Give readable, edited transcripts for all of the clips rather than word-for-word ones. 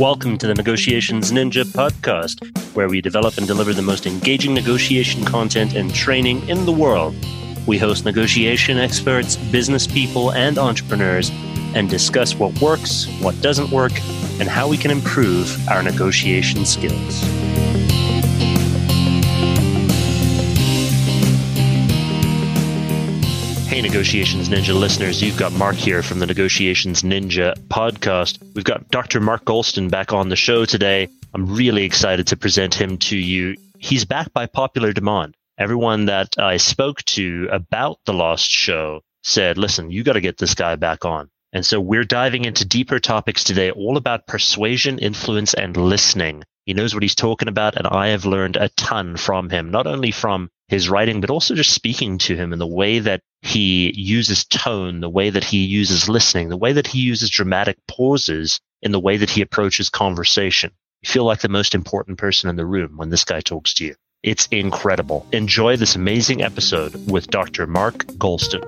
Welcome to the Negotiations Ninja podcast, where we develop and deliver the most engaging negotiation content and training in the world. We host negotiation experts, business people, and entrepreneurs, and discuss what works, what doesn't work, and how we can improve our negotiation skills. Hey, Negotiations Ninja listeners, you've got Mark here from the Negotiations Ninja podcast. We've got Dr. Mark Goulston back on the show today. I'm really excited to present him to you. He's back by popular demand. Everyone that I spoke to about the last show said, listen, you got to get this guy back on. And so we're diving into deeper topics today, all about persuasion, influence, and listening. He knows what he's talking about, and I have learned a ton from him, not only from his writing, but also just speaking to him in the way that he uses tone, the way that he uses listening, the way that he uses dramatic pauses, in the way that he approaches conversation. You feel like the most important person in the room when this guy talks to you. It's incredible. Enjoy this amazing episode with Dr. Mark Goulston.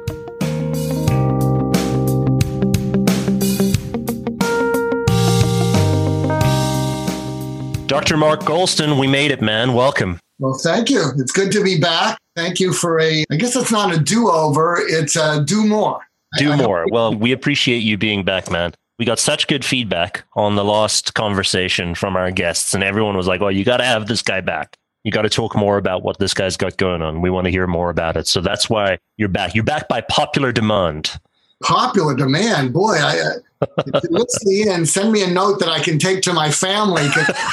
Dr. Mark Goulston, we made it, man. Welcome. Well, thank you. It's good to be back. Thank you for I guess it's not a do-over, it's a do more. Do more. Well, we appreciate you being back, man. We got such good feedback on the last conversation from our guests, and everyone was like, well, you got to have this guy back. You got to talk more about what this guy's got going on. We want to hear more about it. So that's why you're back. You're back by popular demand. Popular demand. Boy, if you listen and send me a note that I can take to my family.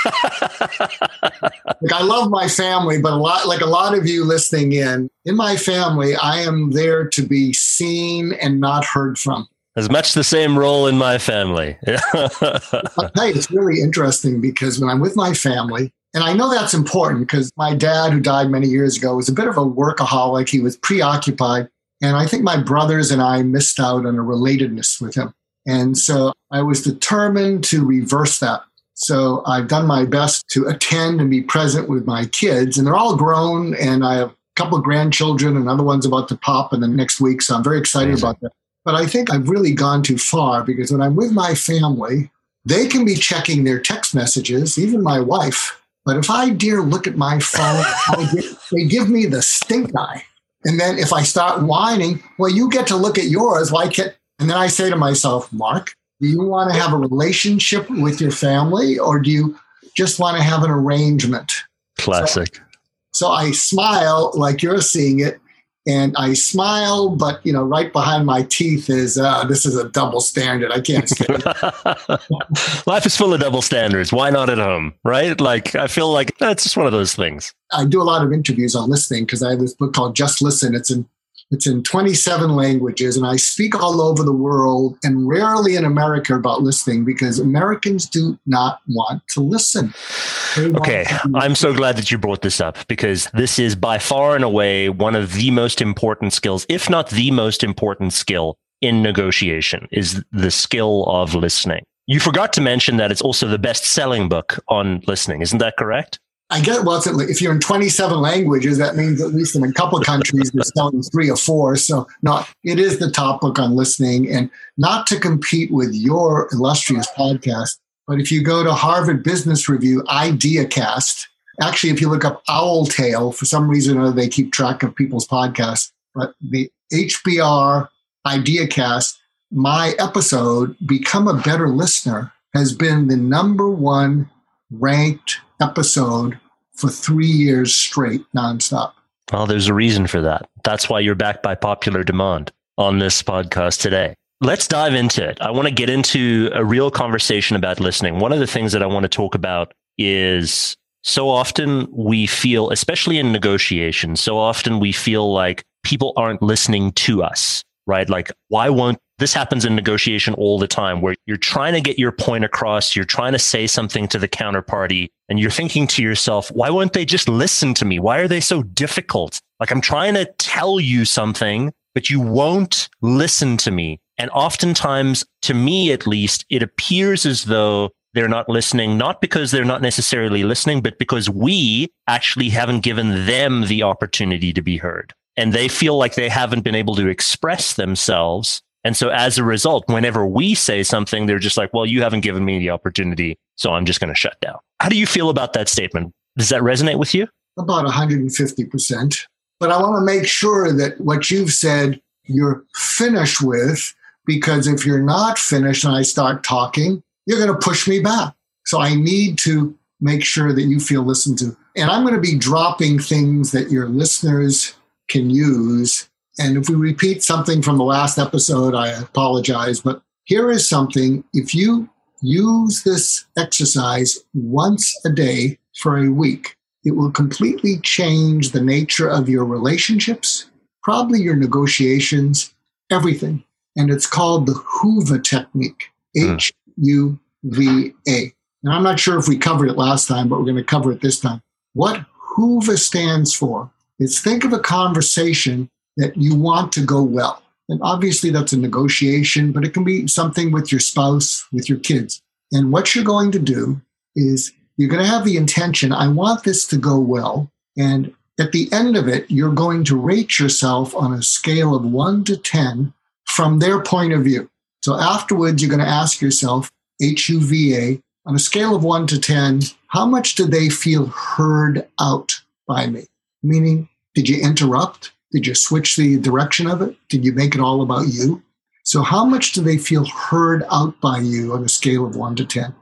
Like, I love my family, but a lot of you listening in my family, I am there to be seen and not heard from. As much the same role in my family. I'll tell you, it's really interesting because when I'm with my family, and I know that's important because my dad, who died many years ago, was a bit of a workaholic. He was preoccupied. And I think my brothers and I missed out on a relatedness with him. And so I was determined to reverse that. So I've done my best to attend and be present with my kids. And they're all grown. And I have a couple of grandchildren. Another one's about to pop in the next week. So I'm very excited about that. But I think I've really gone too far because when I'm with my family, they can be checking their text messages, even my wife. But if I dare look at my phone, they give me the stink eye. And then if I start whining, well, you get to look at yours. Why can't? And then I say to myself, Mark, do you want to have a relationship with your family or do you just want to have an arrangement? Classic. So I smile like you're seeing it. And I smile, but, right behind my teeth is, this is a double standard. I can't say it. Life is full of double standards. Why not at home, right? Like, I feel like that's just one of those things. I do a lot of interviews on listening because I have this book called Just Listen. It's in 27 languages, and I speak all over the world and rarely in America about listening because Americans do not want to listen. Okay, I'm so glad that you brought this up because this is by far and away one of the most important skills, if not the most important skill in negotiation, is the skill of listening. You forgot to mention that it's also the best-selling book on listening. Isn't that correct? I get it. Well, if you're in 27 languages, that means at least in a couple of countries, they're selling 3 or 4. So it is the top book on listening, and not to compete with your illustrious podcast. But if you go to Harvard Business Review, IdeaCast, actually, if you look up Owltail, for some reason or other, they keep track of people's podcasts. But the HBR IdeaCast, my episode, Become a Better Listener, has been the #1 ranked episode for 3 years straight, nonstop. Well, there's a reason for that. That's why you're back by popular demand on this podcast today. Let's dive into it. I want to get into a real conversation about listening. One of the things that I want to talk about is so often we feel, especially in negotiations, so often we feel like people aren't listening to us, right? Like, why won't this happens in negotiation all the time where you're trying to get your point across, you're trying to say something to the counterparty, and you're thinking to yourself, why won't they just listen to me? Why are they so difficult? Like, I'm trying to tell you something, but you won't listen to me. And oftentimes, to me at least, it appears as though they're not listening, not because they're not necessarily listening, but because we actually haven't given them the opportunity to be heard. And they feel like they haven't been able to express themselves And so as a result, whenever we say something, they're just like, well, you haven't given me the opportunity, so I'm just going to shut down. How do you feel about that statement? Does that resonate with you? About 150%. But I want to make sure that what you've said, you're finished with, because if you're not finished and I start talking, you're going to push me back. So I need to make sure that you feel listened to. And I'm going to be dropping things that your listeners can use. And if we repeat something from the last episode, I apologize. But here is something. If you use this exercise once a day for a week, it will completely change the nature of your relationships, probably your negotiations, everything. And it's called the HUVA technique, HUVA. And I'm not sure if we covered it last time, but we're going to cover it this time. What HUVA stands for is, think of a conversation that you want to go well. And obviously that's a negotiation, but it can be something with your spouse, with your kids. And what you're going to do is you're going to have the intention, I want this to go well. And at the end of it, you're going to rate yourself on a scale of 1 to 10 from their point of view. So afterwards, you're going to ask yourself, HUVA, on a scale of 1 to 10, how much do they feel heard out by me? Meaning, did you interrupt? Did you switch the direction of it? Did you make it all about you? So how much do they feel heard out by you on a scale of 1 to 10?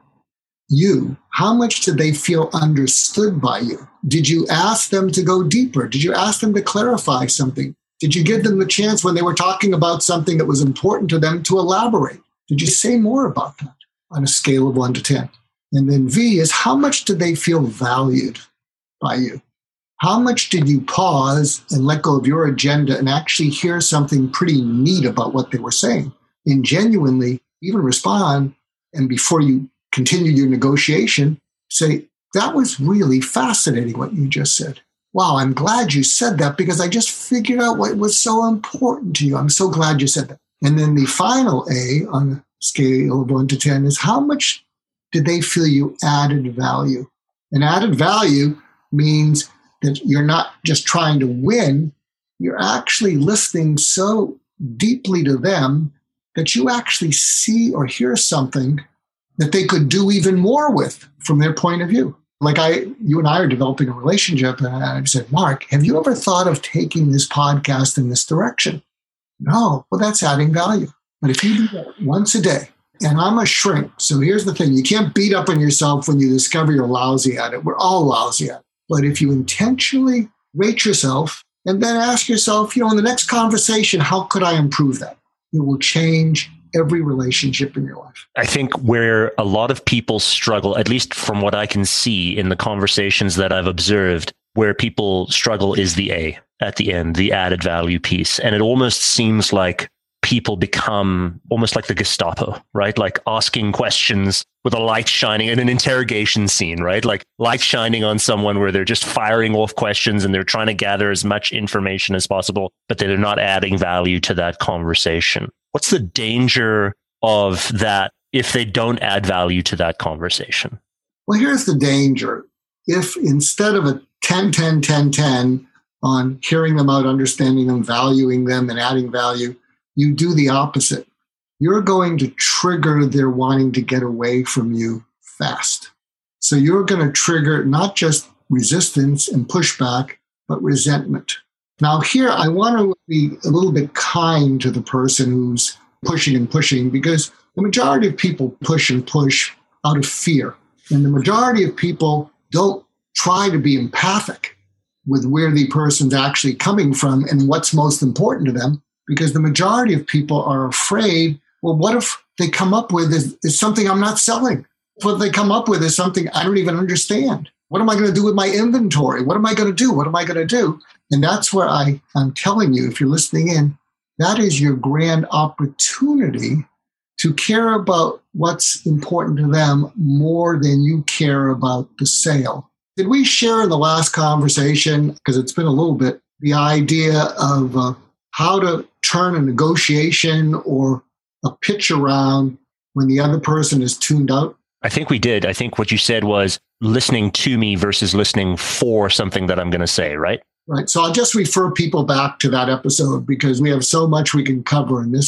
You, how much did they feel understood by you? Did you ask them to go deeper? Did you ask them to clarify something? Did you give them the chance when they were talking about something that was important to them to elaborate? Did you say more about that on a scale of 1 to 10? And then V is, how much did they feel valued by you? How much did you pause and let go of your agenda and actually hear something pretty neat about what they were saying? And genuinely even respond, and before you continue your negotiation, say, that was really fascinating what you just said. Wow, I'm glad you said that because I just figured out what was so important to you. I'm so glad you said that. And then the final A on the scale of 1 to 10 is, how much did they feel you added value? And added value means that you're not just trying to win, you're actually listening so deeply to them that you actually see or hear something that they could do even more with from their point of view. Like you and I are developing a relationship, and I said, Mark, have you ever thought of taking this podcast in this direction? No. Well, that's adding value. But if you do that once a day, and I'm a shrink, so here's the thing, you can't beat up on yourself when you discover you're lousy at it. We're all lousy at it. But if you intentionally rate yourself and then ask yourself, in the next conversation, how could I improve that? It will change every relationship in your life. I think where a lot of people struggle, at least from what I can see in the conversations that I've observed, where people struggle is the A at the end, the added value piece. And it almost seems like people become almost like the Gestapo, right? Like asking questions with a light shining in an interrogation scene, right? Like light shining on someone where they're just firing off questions and they're trying to gather as much information as possible, but they're not adding value to that conversation. What's the danger of that if they don't add value to that conversation? Well, here's the danger. If instead of a 10, 10, 10, 10 on hearing them out, understanding them, valuing them, and adding value, you do the opposite, you're going to trigger their wanting to get away from you fast. So you're going to trigger not just resistance and pushback, but resentment. Now here, I want to be a little bit kind to the person who's pushing and pushing, because the majority of people push and push out of fear. And the majority of people don't try to be empathic with where the person's actually coming from and what's most important to them, because the majority of people are afraid, well, what if they come up with is something I'm not selling? What they come up with is something I don't even understand. What am I going to do with my inventory? What am I going to do? What am I going to do? And that's where I'm telling you, if you're listening in, that is your grand opportunity to care about what's important to them more than you care about the sale. Did we share in the last conversation, because it's been a little bit, the idea of how to turn a negotiation or a pitch around when the other person is tuned out? I think we did. I think what you said was listening to me versus listening for something that I'm going to say, right? Right. So I'll just refer people back to that episode because we have so much we can cover in this one.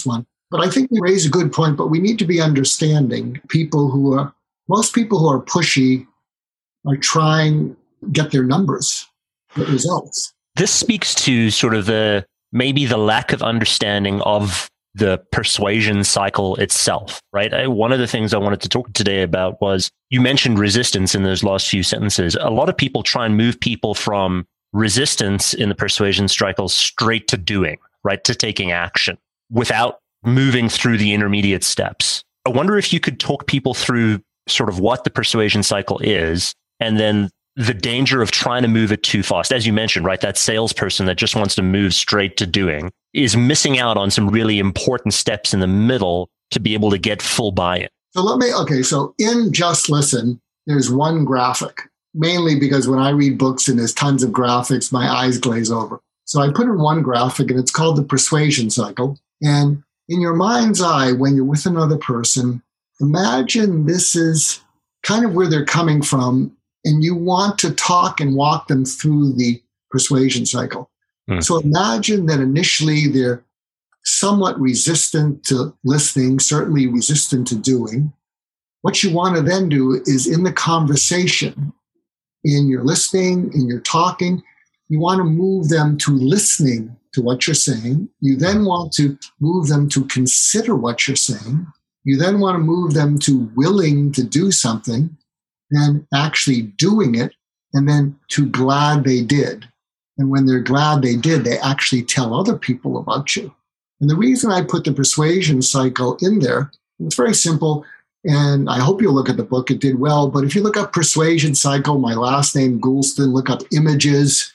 But I think we raise a good point, but we need to be understanding most people who are pushy are trying to get their numbers, get results. This speaks to sort of maybe the lack of understanding of the persuasion cycle itself, right? One of the things I wanted to talk today about was, you mentioned resistance in those last few sentences. A lot of people try and move people from resistance in the persuasion cycle straight to doing, right? To taking action without moving through the intermediate steps. I wonder if you could talk people through sort of what the persuasion cycle is, and then the danger of trying to move it too fast. As you mentioned, right, that salesperson that just wants to move straight to doing is missing out on some really important steps in the middle to be able to get full buy-in. So in Just Listen, there's one graphic, mainly because when I read books and there's tons of graphics, my eyes glaze over. So I put in one graphic and it's called the persuasion cycle. And in your mind's eye, when you're with another person, imagine this is kind of where they're coming from, and you want to talk and walk them through the persuasion cycle. So imagine that initially they're somewhat resistant to listening, certainly resistant to doing. What you want to then do is, in the conversation, in your listening, in your talking, you want to move them to listening to what you're saying. You then want to move them to consider what you're saying. You then want to move them to willing to do something, and actually doing it, and then to glad they did. And when they're glad they did, they actually tell other people about you. And the reason I put the persuasion cycle in there, it's very simple, and I hope you'll look at the book. It did well, but if you look up persuasion cycle, my last name, Goulston, look up images,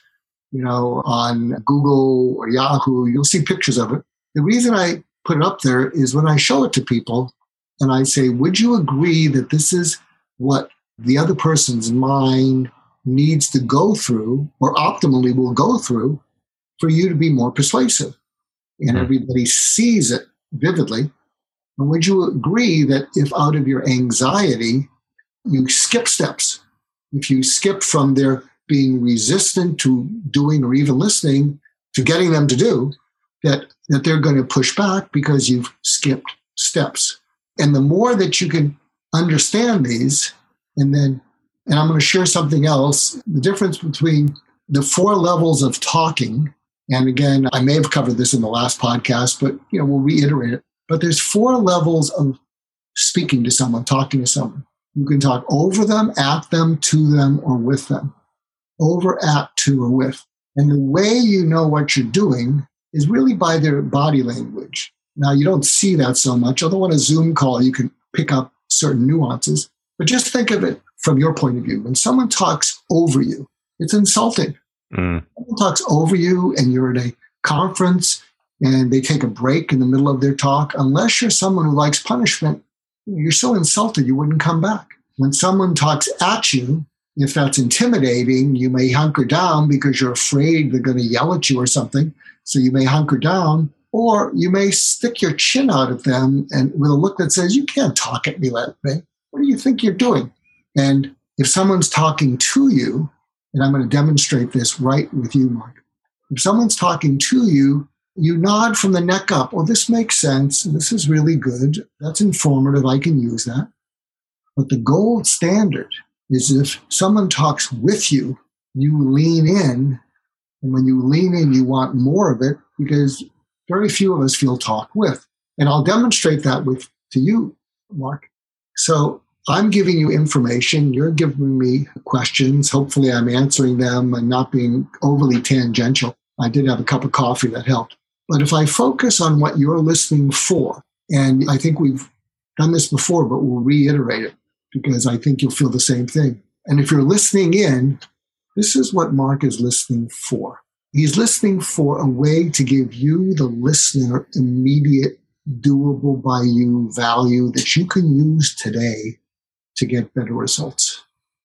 on Google or Yahoo, you'll see pictures of it. The reason I put it up there is when I show it to people, and I say, would you agree that this is what the other person's mind needs to go through, or optimally will go through, for you to be more persuasive? And everybody sees it vividly. And would you agree that if out of your anxiety, you skip steps, if you skip from their being resistant to doing or even listening to getting them to do, that they're going to push back because you've skipped steps? And the more that you can understand these, and I'm going to share something else, the difference between the 4 levels of talking. And again, I may have covered this in the last podcast, but we'll reiterate it. But there's 4 levels of speaking to someone, talking to someone. You can talk over them, at them, to them, or with them. Over, at, to, or with. And the way you know what you're doing is really by their body language. Now, you don't see that so much, although on a Zoom call, you can pick up certain nuances. But just think of it from your point of view. When someone talks over you, it's insulting. Someone talks over you and you're at a conference and they take a break in the middle of their talk. Unless you're someone who likes punishment, you're so insulted you wouldn't come back. When someone talks at you, if that's intimidating, you may hunker down because you're afraid they're going to yell at you or something. So you may hunker down, or you may stick your chin out at them and with a look that says, you can't talk at me that way. What do you think you're doing? And if someone's talking to you, and I'm going to demonstrate this right with you, Mark. If someone's talking to you, you nod from the neck up. Oh, this makes sense. This is really good. That's informative. I can use that. But the gold standard is if someone talks with you, you lean in. And when you lean in, you want more of it because very few of us feel talk with. And I'll demonstrate that to you, Mark. So I'm giving you information. You're giving me questions. Hopefully I'm answering them and not being overly tangential. I did have a cup of coffee that helped. But if I focus on what you're listening for, and I think we've done this before, but we'll reiterate it because I think you'll feel the same thing. And if you're listening in, this is what Mark is listening for. He's listening for a way to give you, the listener, immediate, doable by you value that you can use today to get better results.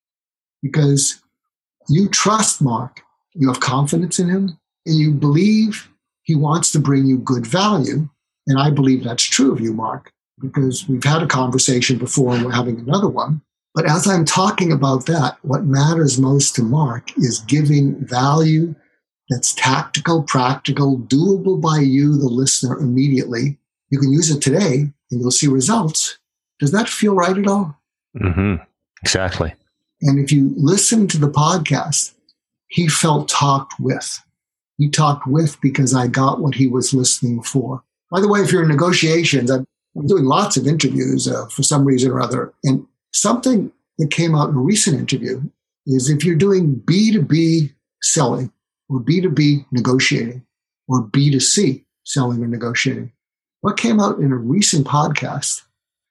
Because you trust Mark, you have confidence in him, and you believe he wants to bring you good value. And I believe that's true of you, Mark, because we've had a conversation before and we're having another one. But as I'm talking about that, what matters most to Mark is giving value that's tactical, practical, doable by you, the listener, immediately. You can use it today and you'll see results. Does that feel right at all? Mm-hmm. Exactly. And if you listen to the podcast, he felt talked with. He talked with because I got what he was listening for. By the way, if you're in negotiations, I'm doing lots of interviews for some reason or other. And something that came out in a recent interview is if you're doing B2B selling or B2B negotiating or B2C selling or negotiating, what came out in a recent podcast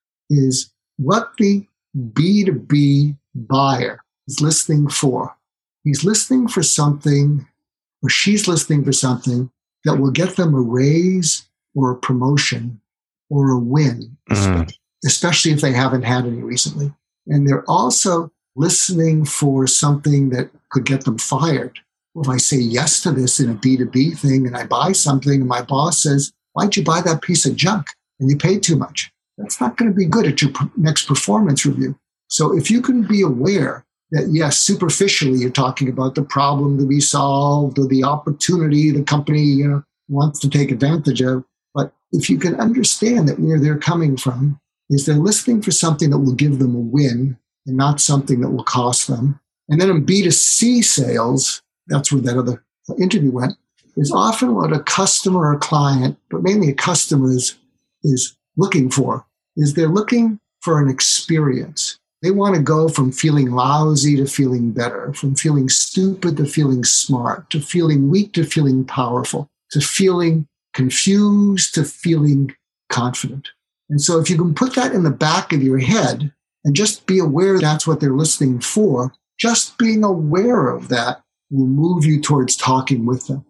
is what the B2B buyer is listening for. He's listening for something, or she's listening for something that will get them a raise or a promotion or a win, especially if they haven't had any recently. And they're also listening for something that could get them fired. Well, if I say yes to this in a B2B thing and I buy something and my boss says, why'd you buy that piece of junk? And you paid too much. That's not going to be good at your next performance review. So if you can be aware that, yes, superficially you're talking about the problem to be solved or the opportunity the company wants to take advantage of, but if you can understand that where they're coming from is they're listening for something that will give them a win and not something that will cost them. And then in B2C sales, that's where that other interview went, is often what a customer or client, but mainly a customer is looking for, is they're looking for an experience. They want to go from feeling lousy to feeling better, from feeling stupid to feeling smart, to feeling weak to feeling powerful, to feeling confused to feeling confident. And so if you can put that in the back of your head and just be aware that's what they're listening for, just being aware of that will move you towards talking with them.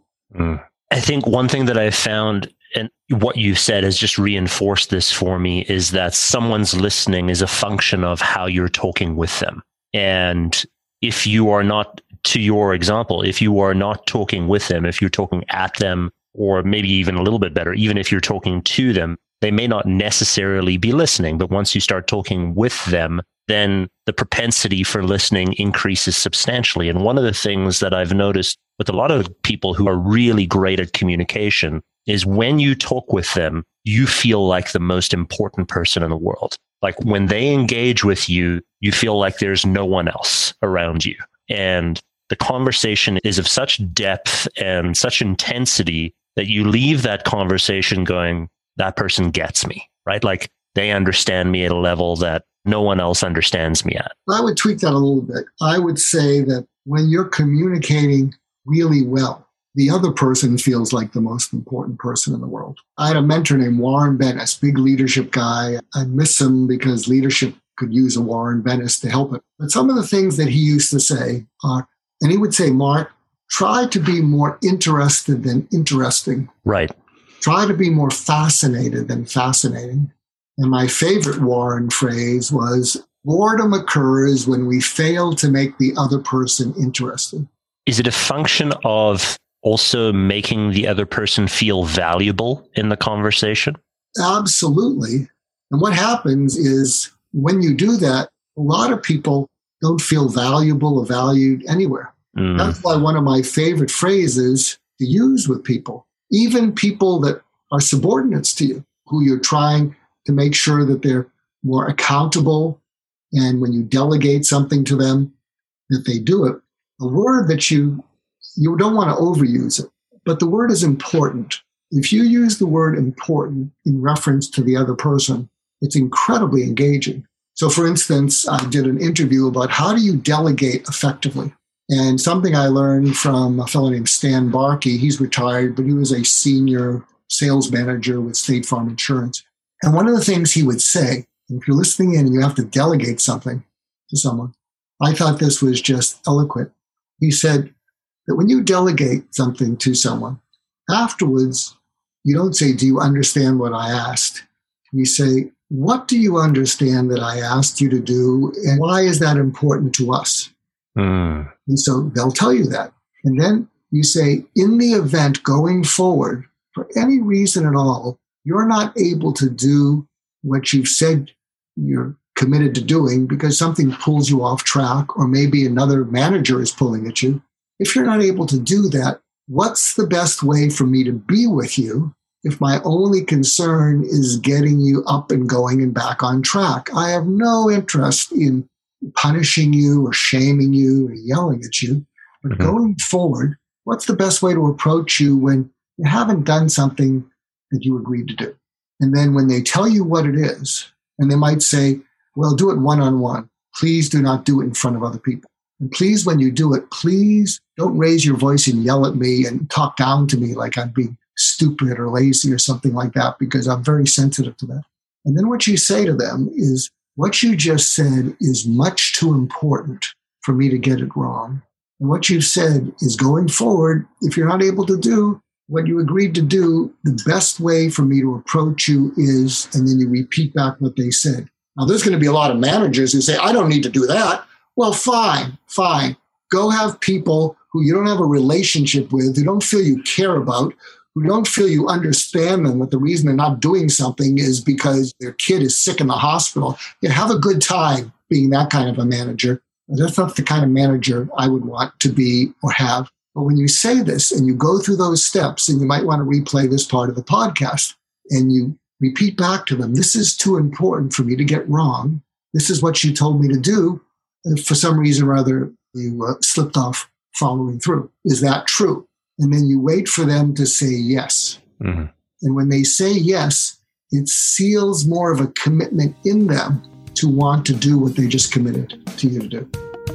I think one thing that I've found, and what you've said has just reinforced this for me, is that someone's listening is a function of how you're talking with them. And if you are not, to your example, if you are not talking with them, if you're talking at them, or maybe even a little bit better, even if you're talking to them, they may not necessarily be listening. But once you start talking with them, then the propensity for listening increases substantially. And one of the things that I've noticed with a lot of people who are really great at communication is when you talk with them, you feel like the most important person in the world. Like when they engage with you, you feel like there's no one else around you. And the conversation is of such depth and such intensity that you leave that conversation going, that person gets me, right? Like they understand me at a level that no one else understands me at. I would tweak that a little bit. I would say that when you're communicating really well, the other person feels like the most important person in the world. I had a mentor named Warren Bennis, big leadership guy. I miss him because leadership could use a Warren Bennis to help it. But some of the things that he used to say are, and he would say, Mark, try to be more interested than interesting. Right. Try to be more fascinated than fascinating. And my favorite Warren phrase was, boredom occurs when we fail to make the other person interested. Is it a function of also making the other person feel valuable in the conversation? Absolutely. And what happens is when you do that, a lot of people don't feel valuable or valued anywhere. That's why one of my favorite phrases to use with people, even people that are subordinates to you, who you're trying to make sure that they're more accountable, and when you delegate something to them, that they do it. A word that you don't want to overuse it, but the word is important. If you use the word important in reference to the other person, it's incredibly engaging. So for instance, I did an interview about how do you delegate effectively? And something I learned from a fellow named Stan Barkey, he's retired, but he was a senior sales manager with State Farm Insurance. And one of the things he would say, if you're listening in and you have to delegate something to someone, I thought this was just eloquent. He said that when you delegate something to someone, afterwards, you don't say, do you understand what I asked? You say, what do you understand that I asked you to do? And why is that important to us? And so they'll tell you that. And then you say, in the event going forward, for any reason at all, you're not able to do what you've said you're committed to doing because something pulls you off track, or maybe another manager is pulling at you. If you're not able to do that, what's the best way for me to be with you if my only concern is getting you up and going and back on track. I have no interest in punishing you or shaming you or yelling at you. But going forward, what's the best way to approach you when you haven't done something that you agreed to do? And then when they tell you what it is, and they might say, well, do it one-on-one. Please do not do it in front of other people. And please, when you do it, please don't raise your voice and yell at me and talk down to me like I'm being stupid or lazy or something like that, because I'm very sensitive to that. And then what you say to them is, what you just said is much too important for me to get it wrong. And what you've said is, going forward, if you're not able to do what you agreed to do, the best way for me to approach you is, and then you repeat back what they said. Now, there's going to be a lot of managers who say, I don't need to do that. Well, fine. Go have people who you don't have a relationship with, who don't feel you care about, who don't feel you understand them, but the reason they're not doing something is because their kid is sick in the hospital. Have a good time being that kind of a manager. That's not the kind of manager I would want to be or have. But when you say this and you go through those steps, and you might want to replay this part of the podcast, and you repeat back to them, this is too important for me to get wrong. This is what you told me to do. And for some reason or other, you slipped off following through. Is that true? And then you wait for them to say yes. Mm-hmm. And when they say yes, it seals more of a commitment in them to want to do what they just committed to you to do.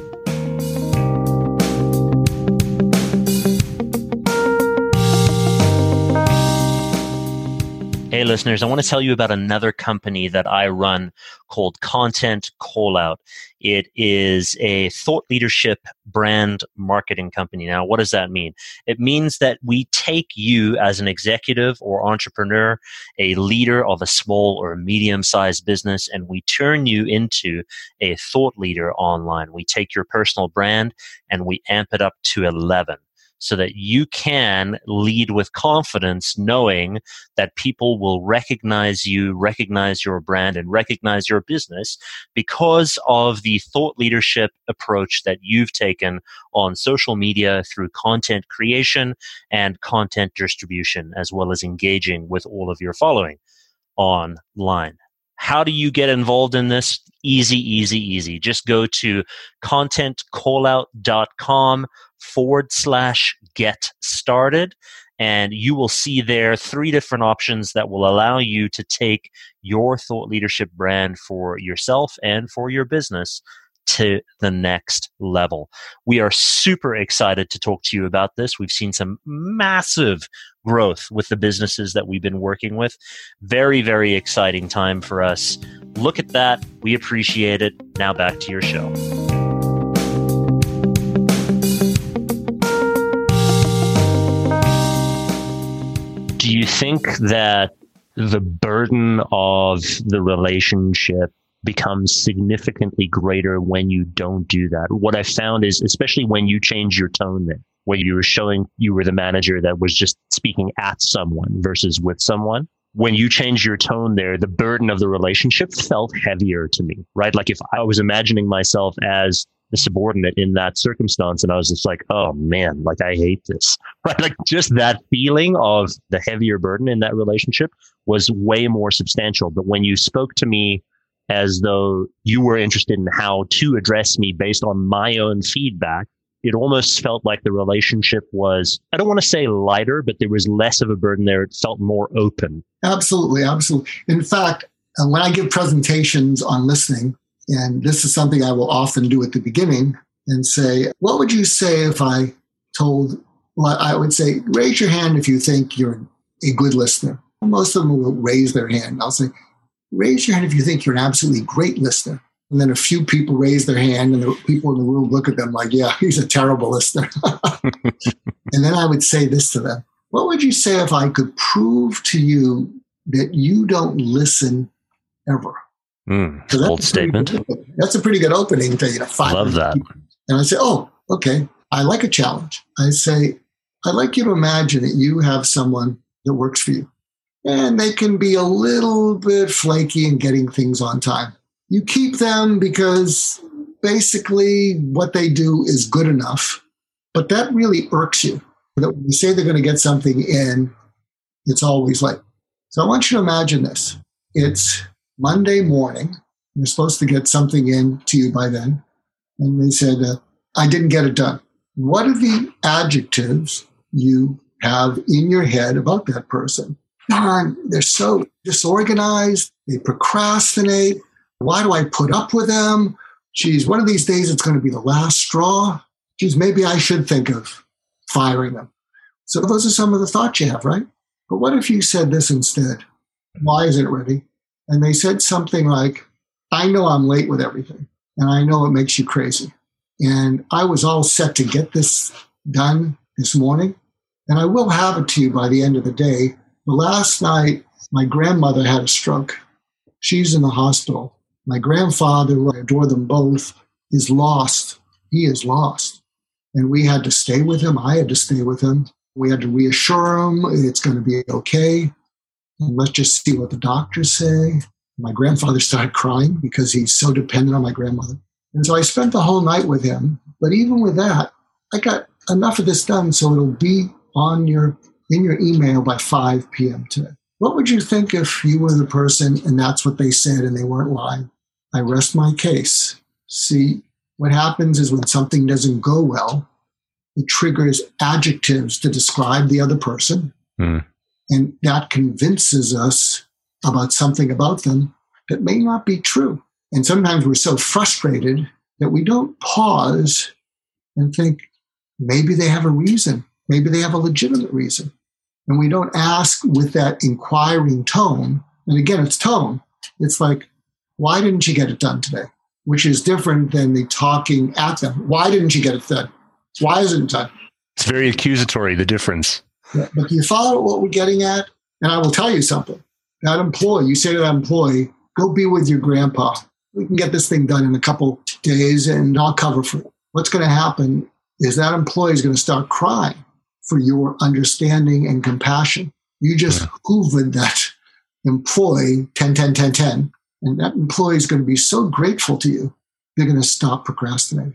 Hey, listeners, I want to tell you about another company that I run called Content Callout. It is a thought leadership brand marketing company. Now, what does that mean? It means that we take you as an executive or entrepreneur, a leader of a small or medium-sized business, and we turn you into a thought leader online. We take your personal brand and we amp it up to 11. So that you can lead with confidence, knowing that people will recognize you, recognize your brand, and recognize your business because of the thought leadership approach that you've taken on social media through content creation and content distribution, as well as engaging with all of your following online. How do you get involved in this? Easy. Just go to contentcallout.com/get started, and you will see there 3 different options that will allow you to take your thought leadership brand for yourself and for your business to the next level. We are super excited to talk to you about this. We've seen some massive growth with the businesses that we've been working with. Very, very exciting time for us. Look at that. We appreciate it. Now back to your show. Do you think that the burden of the relationship becomes significantly greater when you don't do that? What I found is, especially when you change your tone there, where you were showing you were the manager that was just speaking at someone versus with someone, when you change your tone there, the burden of the relationship felt heavier to me, right? Like if I was imagining myself as the subordinate in that circumstance, and I was just like, oh man, like I hate this, right? Like just that feeling of the heavier burden in that relationship was way more substantial. But when you spoke to me as though you were interested in how to address me based on my own feedback, it almost felt like the relationship was, I don't want to say lighter, but there was less of a burden there. It felt more open. Absolutely. In fact, when I give presentations on listening, and this is something I will often do at the beginning and say, what would you say if I would say, raise your hand if you think you're a good listener. Most of them will raise their hand. I'll say, raise your hand if you think you're an absolutely great listener. And then a few people raise their hand and the people in the room look at them like, yeah, he's a terrible listener. And then I would say this to them. What would you say if I could prove to you that you don't listen ever? So bold statement. That's a pretty good opening to 5 Love that. People. And I say, oh, okay. I like a challenge. I say, I'd like you to imagine that you have someone that works for you. And they can be a little bit flaky in getting things on time. You keep them because basically what they do is good enough. But that really irks you. That when you say they're going to get something in, It's always late. So I want you to imagine this. It's Monday morning. You're supposed to get something in to you by then. And they said, I didn't get it done. What are the adjectives you have in your head about that person? Darn, they're so disorganized. They procrastinate. Why do I put up with them? Geez, one of these days it's going to be the last straw. Geez, maybe I should think of firing them. So those are some of the thoughts you have, right? But what if you said this instead? Why isn't it ready? And they said something like, I know I'm late with everything, and I know it makes you crazy. And I was all set to get this done this morning, and I will have it to you by the end of the day. But last night, my grandmother had a stroke. She's in the hospital. My grandfather, who I adore them both, is lost. He is lost. And we had to stay with him. I had to stay with him. We had to reassure him it's going to be okay. And let's just see what the doctors say. My grandfather started crying because he's so dependent on my grandmother. And so I spent the whole night with him. But even with that, I got enough of this done so it'll be in your email by 5 p.m. today. What would you think if you were the person and that's what they said and they weren't lying? I rest my case. See, what happens is when something doesn't go well, it triggers adjectives to describe the other person. And that convinces us about something about them that may not be true. And sometimes we're so frustrated that we don't pause and think, maybe they have a reason. Maybe they have a legitimate reason. And we don't ask with that inquiring tone. And again, it's tone. It's like, why didn't you get it done today? Which is different than the talking at them. Why didn't you get it done? Why isn't it done? It's very accusatory, the difference. Yeah, but do you follow what we're getting at? And I will tell you something. That employee, you say to that employee, go be with your grandpa. We can get this thing done in a couple days and I'll cover for it. What's going to happen is that employee is going to start crying for your understanding and compassion. You just hoovered that employee 10, 10, 10, 10. And that employee is going to be so grateful to you, they're going to stop procrastinating.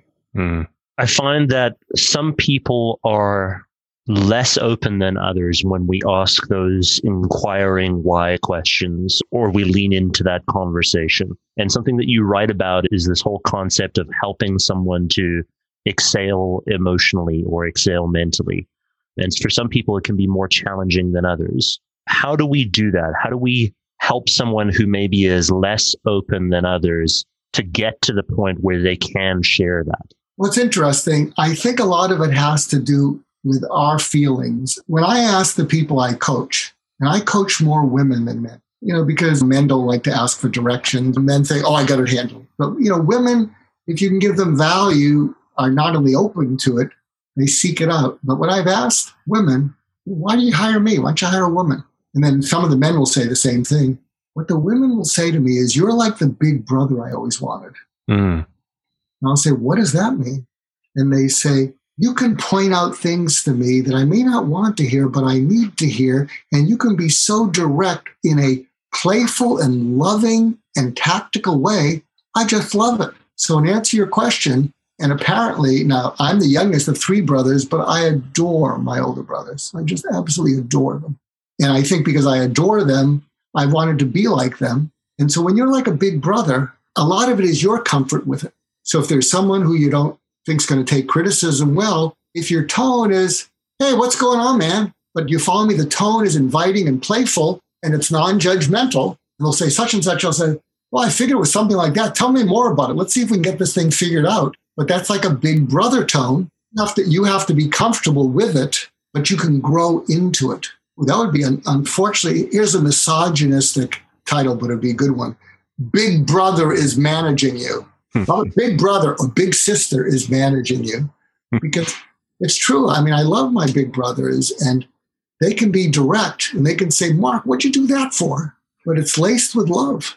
I find that some people are less open than others when we ask those inquiring why questions or we lean into that conversation. And something that you write about is this whole concept of helping someone to exhale emotionally or exhale mentally. And for some people, it can be more challenging than others. How do we do that? How do we help someone who maybe is less open than others to get to the point where they can share that? What's interesting, I think a lot of it has to do with our feelings. When I ask the people I coach, and I coach more women than men, because men don't like to ask for directions. Men say, oh, I got it handled. But, women, if you can give them value, are not only open to it, they seek it out. But when I've asked women, why do you hire me? Why don't you hire a woman? And then some of the men will say the same thing. What the women will say to me is, you're like the big brother I always wanted. And I'll say, what does that mean? And they say, you can point out things to me that I may not want to hear, but I need to hear. And you can be so direct in a playful and loving and tactical way. I just love it. So in answer to your question, and apparently, now I'm the youngest of 3 brothers, but I adore my older brothers. I just absolutely adore them. And I think because I adore them, I wanted to be like them. And so when you're like a big brother, a lot of it is your comfort with it. So if there's someone who you don't think is going to take criticism well, if your tone is, hey, what's going on, man? But you follow me, the tone is inviting and playful, and it's non-judgmental. And they'll say such and such. I'll say, well, I figured it was something like that. Tell me more about it. Let's see if we can get this thing figured out. But that's like a big brother tone. You have to be comfortable with it, but you can grow into it. Well, that would be, unfortunately, here's a misogynistic title, but it'd be a good one. Big brother is managing you. Well, big brother or big sister is managing you. Because it's true. I mean, I love my big brothers, and they can be direct, and they can say, Mark, what'd you do that for? But it's laced with love.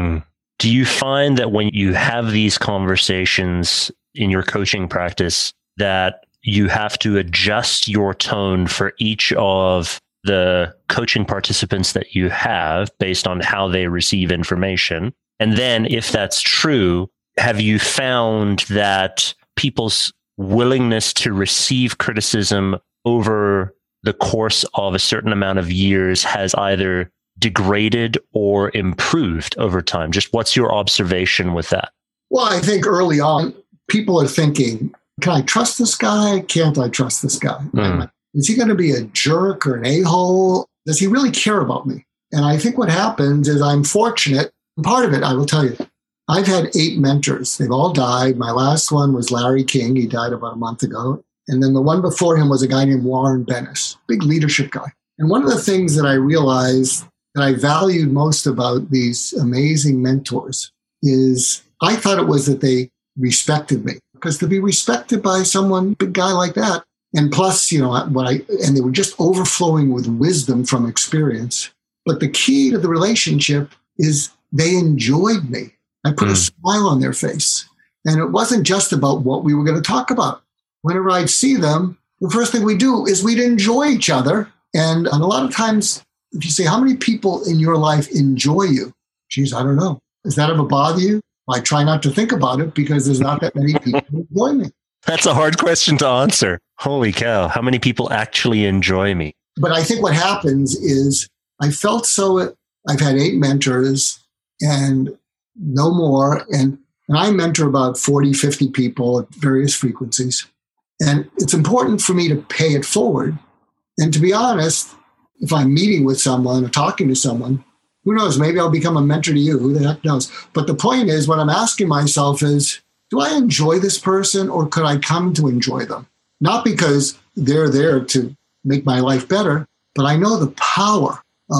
Do you find that when you have these conversations in your coaching practice that you have to adjust your tone for each of the coaching participants that you have based on how they receive information? And then if that's true, have you found that people's willingness to receive criticism over the course of a certain amount of years has either degraded or improved over time? Just what's your observation with that? Well, I think early on, people are thinking, can I trust this guy? Can't I trust this guy? Is he going to be a jerk or an a-hole? Does he really care about me? And I think what happens is I'm fortunate. Part of it, I will tell you, I've had 8 mentors. They've all died. My last one was Larry King. He died about a month ago. And then the one before him was a guy named Warren Bennis, big leadership guy. And one of the things that I realized that I valued most about these amazing mentors is I thought it was that they respected me. Because to be respected by someone, big guy like that, and plus, and they were just overflowing with wisdom from experience. But the key to the relationship is they enjoyed me. I put a smile on their face. And it wasn't just about what we were going to talk about. Whenever I'd see them, the first thing we do is we'd enjoy each other. And a lot of times, if you say, how many people in your life enjoy you? Geez, I don't know. Does that ever bother you? I try not to think about it because there's not that many people who enjoy me. That's a hard question to answer. Holy cow. How many people actually enjoy me? But I think what happens is I felt I've had 8 mentors and no more. And I mentor about 40, 50 people at various frequencies. And it's important for me to pay it forward. And to be honest, if I'm meeting with someone or talking to someone, who knows, maybe I'll become a mentor to you. Who the heck knows? But the point is, what I'm asking myself is, do I enjoy this person or could I come to enjoy them? Not because they're there to make my life better, but I know the power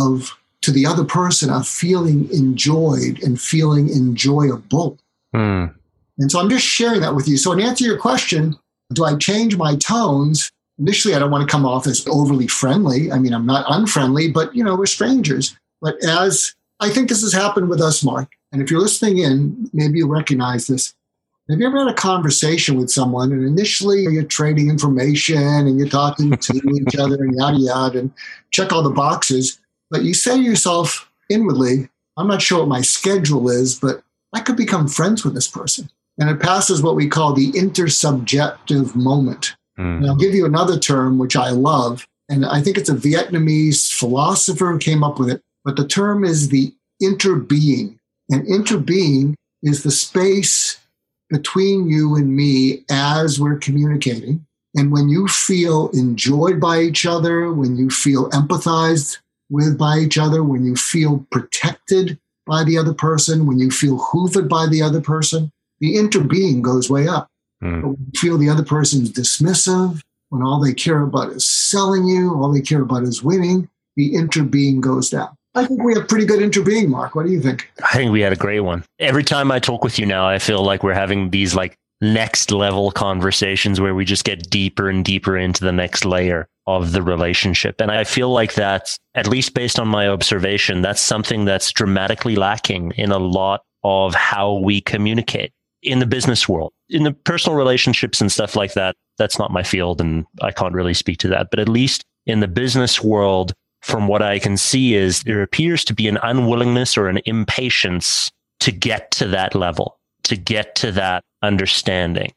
to the other person of feeling enjoyed and feeling enjoyable. And so I'm just sharing that with you. So in answer to your question, do I change my tones? Initially, I don't want to come off as overly friendly. I mean, I'm not unfriendly, but, we're strangers. But as I think this has happened with us, Mark, and if you're listening in, maybe you recognize this. Have you ever had a conversation with someone and initially you're trading information and you're talking to each other and yada, yada, and check all the boxes, but you say to yourself inwardly, I'm not sure what my schedule is, but I could become friends with this person. And it passes what we call the intersubjective moment. And I'll give you another term, which I love, and I think it's a Vietnamese philosopher who came up with it, but the term is the interbeing. And interbeing is the space between you and me as we're communicating. And when you feel enjoyed by each other, when you feel empathized with by each other, when you feel protected by the other person, when you feel hoovered by the other person, the interbeing goes way up. But when you feel the other person's dismissive, when all they care about is selling you, all they care about is winning, the interbeing goes down. I think we have pretty good interbeing, Mark. What do you think? I think we had a great one. Every time I talk with you now, I feel like we're having these next level conversations where we just get deeper and deeper into the next layer of the relationship. And I feel like that's, at least based on my observation, that's something that's dramatically lacking in a lot of how we communicate in the business world. In the personal relationships and stuff like that, that's not my field and I can't really speak to that. But at least in the business world, from what I can see is there appears to be an unwillingness or an impatience to get to that level, to get to that understanding.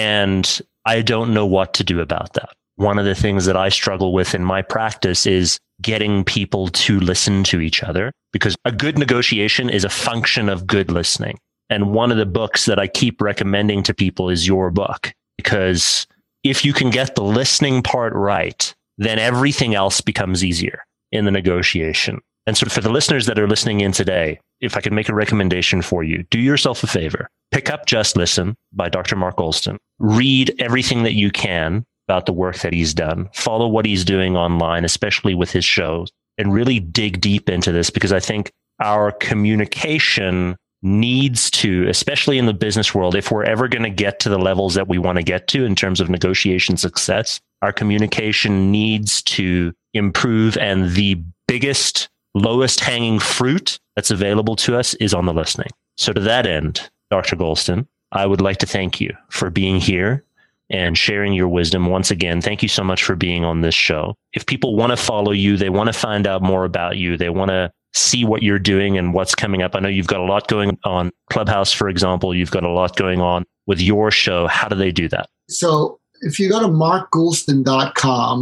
And I don't know what to do about that. One of the things that I struggle with in my practice is getting people to listen to each other, because a good negotiation is a function of good listening. And one of the books that I keep recommending to people is your book, because if you can get the listening part right, then everything else becomes easier in the negotiation. And so for the listeners that are listening in today, if I could make a recommendation for you, do yourself a favor. Pick up Just Listen by Dr. Mark Goulston. Read everything that you can about the work that he's done. Follow what he's doing online, especially with his shows, and really dig deep into this, because I think our communication needs to, especially in the business world, if we're ever going to get to the levels that we want to get to in terms of negotiation success, our communication needs to improve. And the biggest, lowest hanging fruit that's available to us is on the listening. So to that end, Dr. Goulston, I would like to thank you for being here and sharing your wisdom. Once again, thank you so much for being on this show. If people want to follow you, they want to find out more about you, they want to see what you're doing and what's coming up. I know you've got a lot going on. Clubhouse, for example, you've got a lot going on with your show. How do they do that? So if you go to markgoulston.com,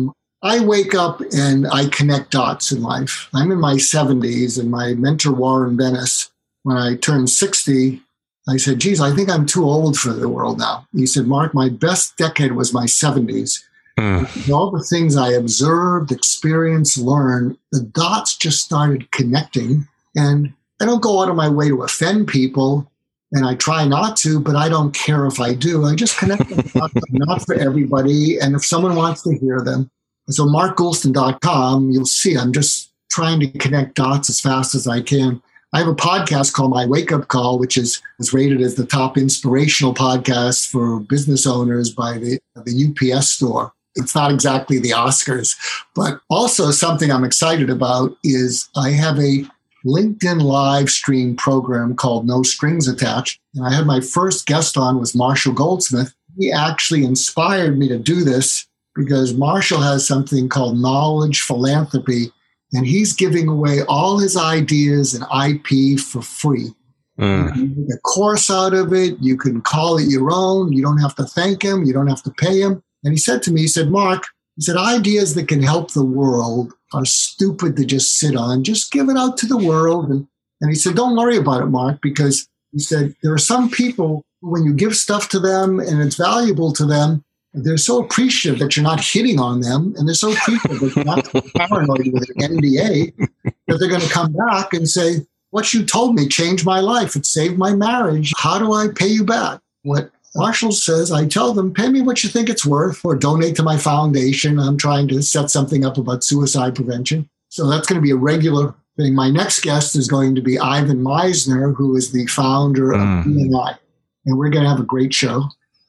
I wake up and I connect dots in life. I'm in my 70s, and my mentor, Warren Bennis, when I turned 60, I said, geez, I think I'm too old for the world now. He said, Mark, my best decade was my 70s. All the things I observed, experienced, learned, the dots just started connecting. And I don't go out of my way to offend people, and I try not to, but I don't care if I do. I just connect the dots, not for everybody. And if someone wants to hear them, so markgoulston.com, you'll see I'm just trying to connect dots as fast as I can. I have a podcast called My Wake Up Call, which is rated as the top inspirational podcast for business owners by the UPS store. It's not exactly the Oscars, but also something I'm excited about is I have a LinkedIn live stream program called No Strings Attached. And I had my first guest on was Marshall Goldsmith. He actually inspired me to do this because Marshall has something called Knowledge Philanthropy, and he's giving away all his ideas and IP for free. You can make a course out of it. You can call it your own. You don't have to thank him. You don't have to pay him. And he said to me, he said, Mark, he said, ideas that can help the world are stupid to just sit on. Just give it out to the world. And he said, don't worry about it, Mark, because he said, there are some people, when you give stuff to them and it's valuable to them, they're so appreciative that you're not hitting on them. And they're so appreciative that you're not paranoid with an NDA that they're going to come back and say, what you told me changed my life. It saved my marriage. How do I pay you back? What Marshall says, I tell them, pay me what you think it's worth or donate to my foundation. I'm trying to set something up about suicide prevention. So that's going to be a regular thing. My next guest is going to be Ivan Misner, who is the founder of BNI. And we're going to have a great show.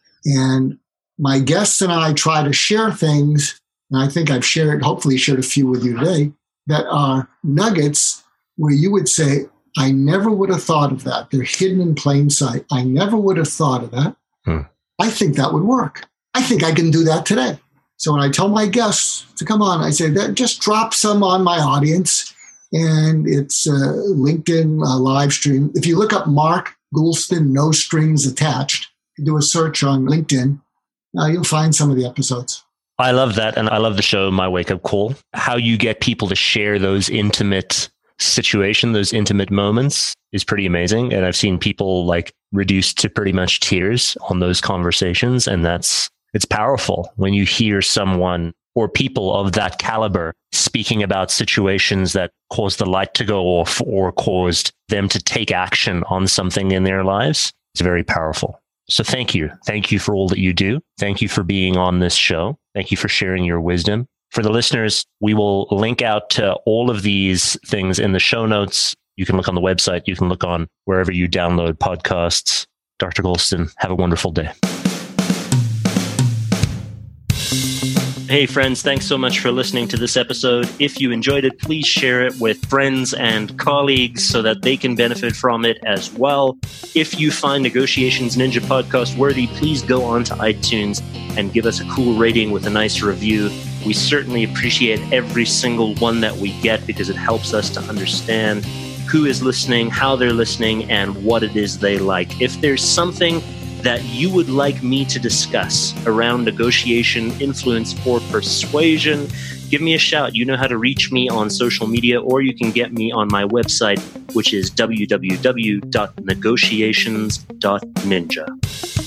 And my guests and I try to share things, and I think I've hopefully shared a few with you today, that are nuggets where you would say, I never would have thought of that. They're hidden in plain sight. I never would have thought of that. I think that would work. I think I can do that today. So when I tell my guests to come on, I say, that just drop some on my audience. And it's a LinkedIn live stream. If you look up Mark Goulston, No Strings Attached, do a search on LinkedIn, you'll find some of the episodes. I love that. And I love the show, My Wake Up Call. How you get people to share those intimate situations, those intimate moments is pretty amazing. And I've seen people like reduced to pretty much tears on those conversations. And it's powerful when you hear someone or people of that caliber speaking about situations that caused the light to go off or caused them to take action on something in their lives. It's very powerful. So thank you. Thank you for all that you do. Thank you for being on this show. Thank you for sharing your wisdom. For the listeners, we will link out to all of these things in the show notes. You can look on the website. You can look on wherever you download podcasts. Dr. Goulston, have a wonderful day. Hey friends, thanks so much for listening to this episode. If you enjoyed it, please share it with friends and colleagues so that they can benefit from it as well. If you find Negotiations Ninja podcast worthy, please go on to iTunes and give us a cool rating with a nice review. We certainly appreciate every single one that we get because it helps us to understand who is listening, how they're listening, and what it is they like. If there's something that you would like me to discuss around negotiation, influence, or persuasion, give me a shout. You know how to reach me on social media, or you can get me on my website, which is www.negotiations.ninja.